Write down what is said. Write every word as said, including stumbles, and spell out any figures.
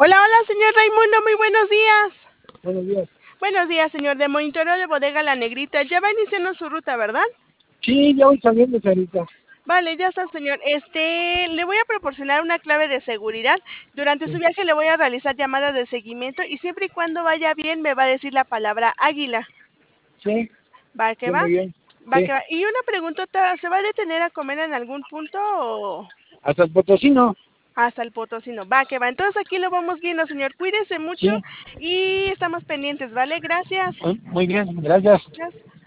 Hola, hola, señor Raimundo, muy buenos días. Buenos días. Buenos días, señor, de monitoreo de bodega La Negrita. Ya va iniciando su ruta, ¿verdad? Sí, ya voy saliendo, señorita. Vale, ya está, señor. Este, le voy a proporcionar una clave de seguridad. Durante su Sí, viaje le voy a realizar llamadas de seguimiento y siempre y cuando vaya bien me va a decir la palabra águila. sí, ¿Va que sí, va? muy bien. Va Sí, que va. Y una preguntota, ¿se va a detener a comer en algún punto o hasta el Potosino. hasta el Potosino? Va que va. Entonces aquí lo vamos viendo, señor. Cuídese mucho Sí, y estamos pendientes, ¿vale? Gracias. muy muy bien, gracias. Gracias.